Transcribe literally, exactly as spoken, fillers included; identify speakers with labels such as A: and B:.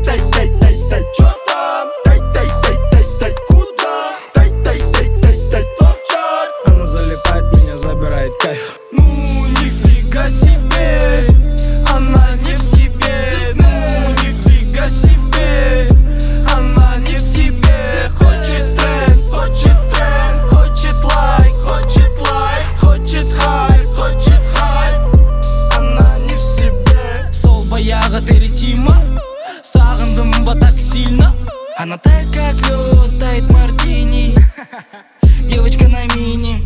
A: дай, дай, дай, дай, чё там? Дай, дай, дай, дай, дай, куда? Дай, дай, дай, дай, дай, торчат.
B: Она залипает, меня забирает кайф.
A: Ну, нифига себе, она не в себе. Ну, нифига себе, она не в себе. Хочет тренд, хочет тренд, хочет лайк, хочет лайк, хочет хайп, хочет хайп. Она не в себе.
C: Сол баяғы теритима, сағындым ба так сильно. Она тает как лед, тает мартини. Девочка на мини.